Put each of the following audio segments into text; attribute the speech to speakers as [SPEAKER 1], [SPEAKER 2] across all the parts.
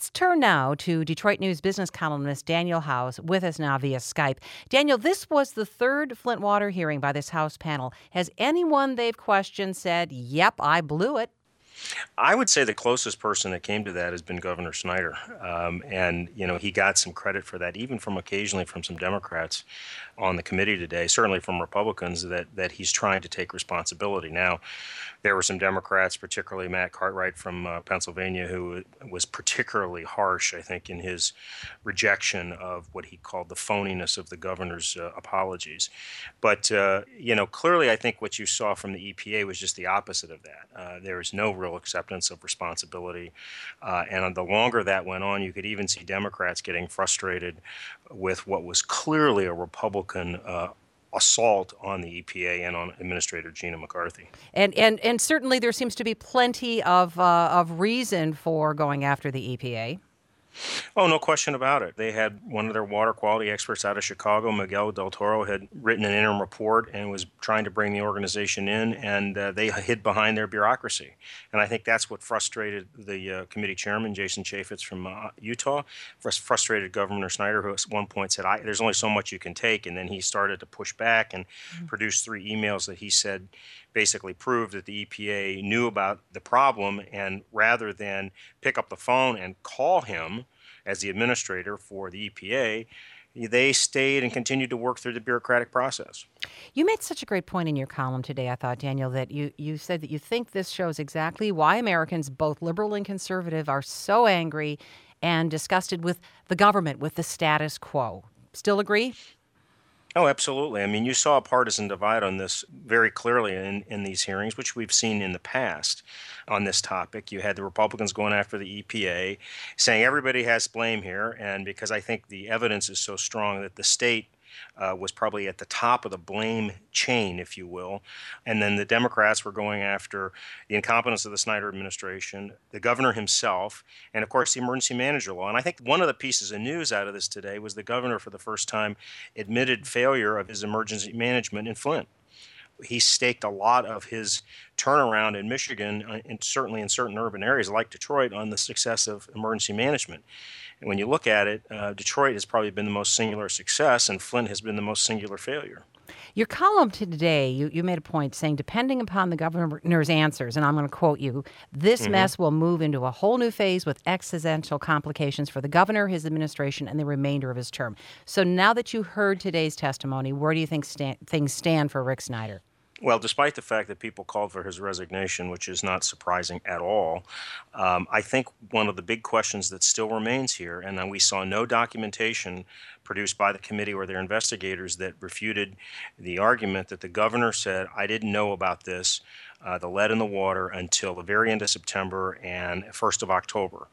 [SPEAKER 1] Let's turn now to Detroit News business columnist Daniel House, with us now via Skype. Daniel, this was the third Flint water hearing by this House panel. Has anyone they've questioned said, yep, I blew it?
[SPEAKER 2] I would say the closest person that came to that has been Governor Snyder. He got some credit for that, even from occasionally from some Democrats on the committee today, certainly from Republicans, that he's trying to take responsibility. Now, there were some Democrats, particularly Matt Cartwright from Pennsylvania, who was particularly harsh, I think, in his rejection of what he called the phoniness of the governor's apologies. But, clearly I think what you saw from the EPA was just the opposite of that. There is no real acceptance of responsibility. And the longer that went on, you could even see Democrats getting frustrated with what was clearly a Republican assault on the EPA and on Administrator Gina McCarthy.
[SPEAKER 1] And certainly there seems to be plenty of reason for going after the EPA.
[SPEAKER 2] Oh, no question about it. They had one of their water quality experts out of Chicago, Miguel Del Toro, had written an interim report and was trying to bring the organization in, and they hid behind their bureaucracy. And I think that's what frustrated the committee chairman, Jason Chaffetz from Utah, frustrated Governor Snyder, who at one point said, there's only so much you can take. And then he started to push back and produced 3 emails that he said basically proved that the EPA knew about the problem, and rather than pick up the phone and call him as the administrator for the EPA, they stayed and continued to work through the bureaucratic process.
[SPEAKER 1] You made such a great point in your column today, I thought, Daniel, that you said that you think this shows exactly why Americans, both liberal and conservative, are so angry and disgusted with the government, with the status quo. Still agree?
[SPEAKER 2] Oh, absolutely. I mean, you saw a partisan divide on this very clearly in these hearings, which we've seen in the past on this topic. You had the Republicans going after the EPA, saying everybody has blame here, and because I think the evidence is so strong that the state was probably at the top of the blame chain, if you will. And then the Democrats were going after the incompetence of the Snyder administration, the governor himself, and of course the emergency manager law. And I think one of the pieces of news out of this today was the governor for the first time admitted failure of his emergency management in Flint. He staked a lot of his turnaround in Michigan, and certainly in certain urban areas like Detroit, on the success of emergency management. And when you look at it, Detroit has probably been the most singular success, and Flint has been the most singular failure.
[SPEAKER 1] Your column today, you made a point saying, depending upon the governor's answers, and I'm going to quote you, this mess will move into a whole new phase with existential complications for the governor, his administration, and the remainder of his term. So now that you heard today's testimony, where do you think things stand for Rick Snyder?
[SPEAKER 2] Well, despite the fact that people called for his resignation, which is not surprising at all, I think one of the big questions that still remains here, and we saw no documentation produced by the committee or their investigators that refuted the argument that the governor said, I didn't know about this, the lead in the water, until the very end of September and 1st of October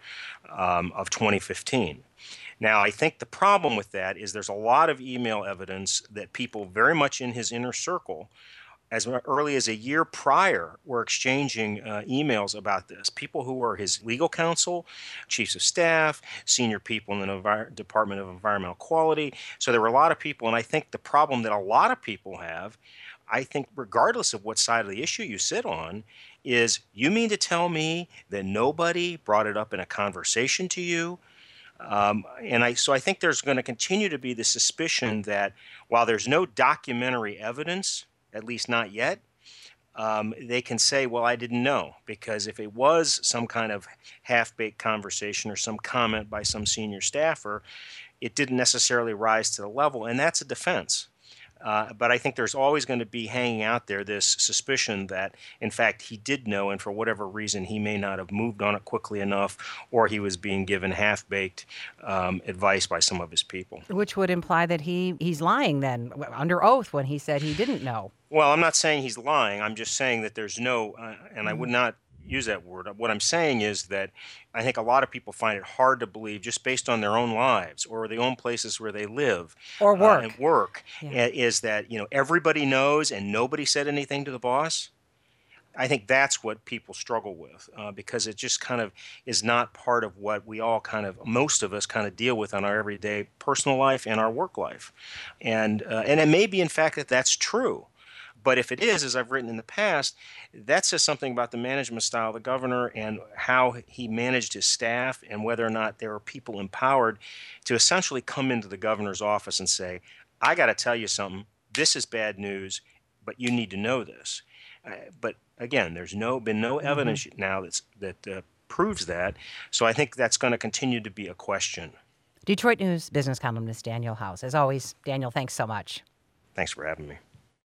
[SPEAKER 2] of 2015. Now, I think the problem with that is there's a lot of email evidence that people very much in his inner circle as early as a year prior, were exchanging emails about this. People who were his legal counsel, chiefs of staff, senior people in the Department of Environmental Quality. So there were a lot of people, and I think the problem that a lot of people have, I think regardless of what side of the issue you sit on, is you mean to tell me that nobody brought it up in a conversation to you? So I think there's going to continue to be the suspicion that while there's no documentary evidence, at least not yet, they can say, well, I didn't know, because if it was some kind of half-baked conversation or some comment by some senior staffer, it didn't necessarily rise to the level, and that's a defense. But I think there's always going to be hanging out there this suspicion that, in fact, he did know, and for whatever reason, he may not have moved on it quickly enough, or he was being given half-baked advice by some of his people.
[SPEAKER 1] Which would imply that he's lying then, under oath, when he said he didn't know.
[SPEAKER 2] Well, I'm not saying he's lying. I'm just saying that there's no, and I would not use that word. What I'm saying is that I think a lot of people find it hard to believe, just based on their own lives or their own places where they live
[SPEAKER 1] or work,
[SPEAKER 2] is that everybody knows and nobody said anything to the boss. I think that's what people struggle with because it just kind of is not part of what we all most of us deal with on our everyday personal life and our work life, and it may be in fact that that's true. But if it is, as I've written in the past, that says something about the management style of the governor and how he managed his staff and whether or not there are people empowered to essentially come into the governor's office and say, I got to tell you something. This is bad news, but you need to know this. But again, there's been no
[SPEAKER 1] Hmm.
[SPEAKER 2] evidence now that proves that. So I think that's going to continue to be a question.
[SPEAKER 1] Detroit News business columnist Daniel House. As always, Daniel, thanks so much.
[SPEAKER 2] Thanks for having me.